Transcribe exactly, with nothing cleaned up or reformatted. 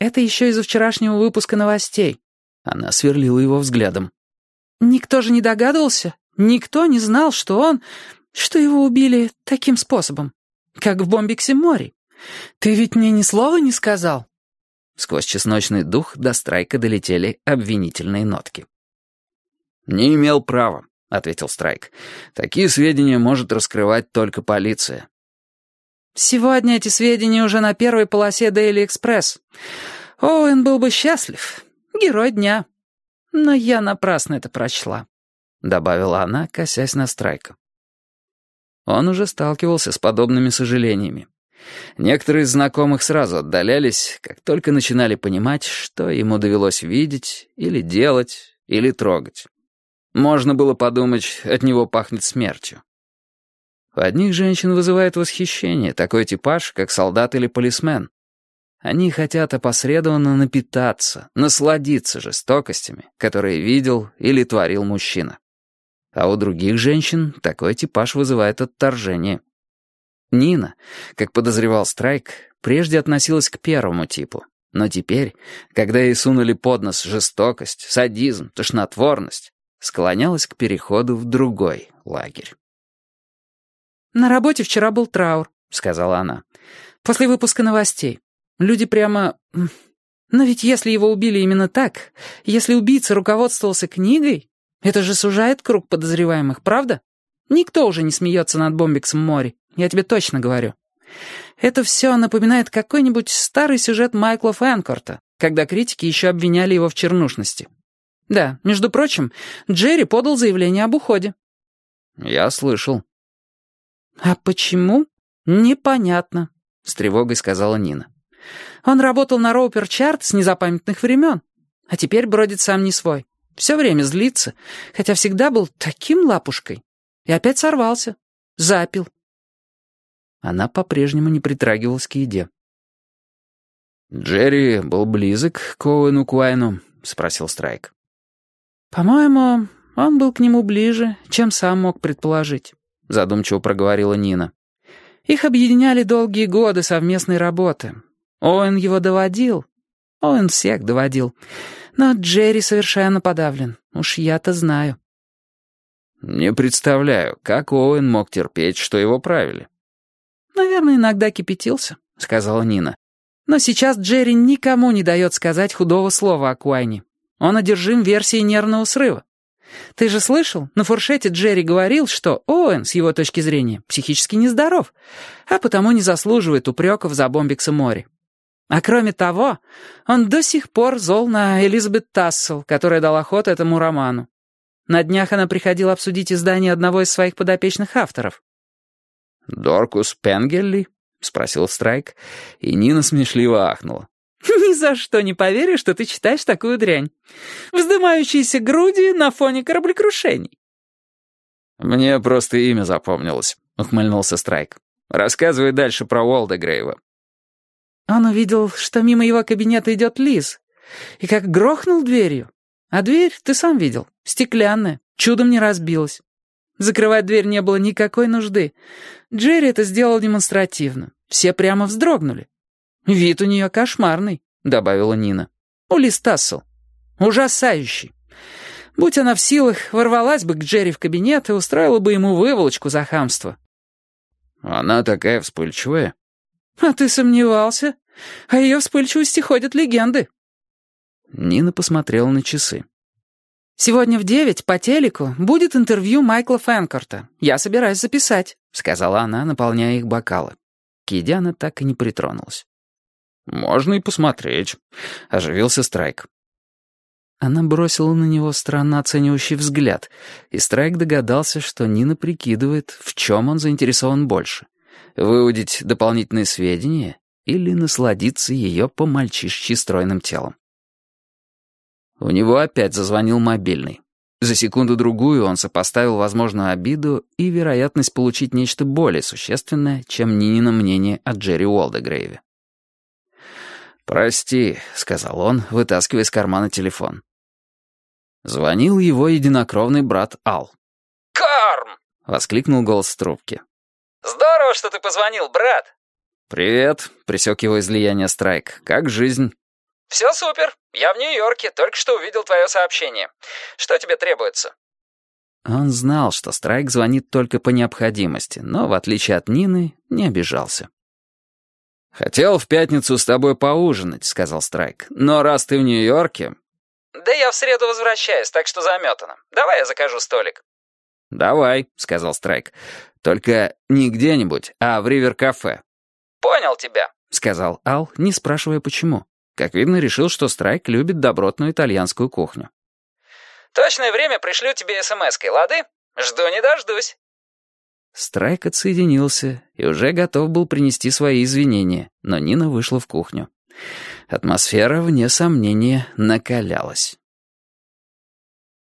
Это еще из-за вчерашнего выпуска новостей». Она сверлила его взглядом. «Никто же не догадывался? Никто не знал, что он... что его убили таким способом, как в Бомбиксе-Море. Ты ведь мне ни слова не сказал?» Сквозь чесночный дух до Страйка долетели обвинительные нотки. «Не имел права», — ответил Страйк. «Такие сведения может раскрывать только полиция». «Сегодня эти сведения уже на первой полосе Daily Express. Оуэн был бы счастлив. Герой дня. Но я напрасно это прочла», — добавила она, косясь на Страйка. Он уже сталкивался с подобными сожалениями. Некоторые из знакомых сразу отдалялись, как только начинали понимать, что ему довелось видеть, или делать, или трогать. Можно было подумать, от него пахнет смертью. У одних женщин вызывает восхищение такой типаж, как солдат или полисмен. Они хотят опосредованно напитаться, насладиться жестокостями, которые видел или творил мужчина. А у других женщин такой типаж вызывает отторжение. Нина, как подозревал Страйк, прежде относилась к первому типу, но теперь, когда ей сунули под нос жестокость, садизм, тошнотворность, склонялась к переходу в другой лагерь. «На работе вчера был траур», — сказала она. «После выпуска новостей. Люди прямо... Но ведь если его убили именно так, если убийца руководствовался книгой, это же сужает круг подозреваемых, правда? Никто уже не смеется над Бомбиксом-Море, я тебе точно говорю. Это все напоминает какой-нибудь старый сюжет Майкла Фэнкорта, когда критики еще обвиняли его в чернушности. Да, между прочим, Джерри подал заявление об уходе». «Я слышал». «А почему? Непонятно», — с тревогой сказала Нина. «Он работал на Роупер Чарт с незапамятных времен, а теперь бродит сам не свой. Все время злится, хотя всегда был таким лапушкой. И опять сорвался. Запил». Она по-прежнему не притрагивалась к еде. «Джерри был близок к Оуэну Куайну?» — спросил Страйк. «По-моему, он был к нему ближе, чем сам мог предположить», — задумчиво проговорила Нина. «Их объединяли долгие годы совместной работы. Оуэн его доводил. Оуэн всех доводил. Но Джерри совершенно подавлен. Уж я-то знаю». «Не представляю, как Оуэн мог терпеть, что его правили». «Наверное, иногда кипятился», — сказала Нина. «Но сейчас Джерри никому не дает сказать худого слова о Куайне. Он одержим версией нервного срыва. Ты же слышал, на фуршете Джерри говорил, что Оуэн, с его точки зрения, психически нездоров, а потому не заслуживает упреков за Бомбикса-Море. А кроме того, он до сих пор зол на Элизабет Тассел, которая дала ход этому роману. На днях она приходила обсудить издание одного из своих подопечных авторов». «Доркус Пенгелли?» — спросил Страйк, и Нина смешливо ахнула. «Ни за что не поверю, что ты читаешь такую дрянь. Вздымающиеся груди на фоне кораблекрушений». «Мне просто имя запомнилось», — ухмыльнулся Страйк. «Рассказывай дальше про Уолдегрейва». Он увидел, что мимо его кабинета идет Лиз, и как грохнул дверью. А дверь, ты сам видел, стеклянная, чудом не разбилась. Закрывать дверь не было никакой нужды. Джерри это сделал демонстративно. Все прямо вздрогнули. «Вид у нее кошмарный», — добавила Нина. «У Лиз Тассел. Ужасающий. Будь она в силах, ворвалась бы к Джерри в кабинет и устроила бы ему выволочку за хамство». «Она такая вспыльчивая». «А ты сомневался? О ее вспыльчивости ходят легенды». Нина посмотрела на часы. «Сегодня в девять по телеку будет интервью Майкла Фэнкорта. Я собираюсь записать», — сказала она, наполняя их бокалы. К еде она так и не притронулась. «Можно и посмотреть», — оживился Страйк. Она бросила на него странно оценивающий взгляд, и Страйк догадался, что Нина прикидывает, в чем он заинтересован больше — выудить дополнительные сведения или насладиться ее по-мальчишечьи стройным телом. У него опять зазвонил мобильный. За секунду-другую он сопоставил возможную обиду и вероятность получить нечто более существенное, чем Нинино мнение о Джерри Уолдегрейве. «Прости», — сказал он, вытаскивая из кармана телефон. Звонил его единокровный брат Ал. «Карм!» — воскликнул голос в трубке. «Здорово, что ты позвонил, брат!» «Привет», — пресек его излияние Страйк. «Как жизнь?» «Все супер. Я в Нью-Йорке, только что увидел твое сообщение. Что тебе требуется?» Он знал, что Страйк звонит только по необходимости, но, в отличие от Нины, не обижался. «Хотел в пятницу с тобой поужинать», — сказал Страйк. «Но раз ты в Нью-Йорке...» «Да я в среду возвращаюсь, так что заметано. Давай я закажу столик». «Давай», — сказал Страйк. «Только не где-нибудь, а в Ривер-кафе». «Понял тебя», — сказал Ал, не спрашивая почему. Как видно, решил, что Страйк любит добротную итальянскую кухню. «Точное время пришлю тебе смс-кой, лады? Жду не дождусь». Страйк отсоединился и уже готов был принести свои извинения, но Нина вышла в кухню. Атмосфера, вне сомнения, накалялась.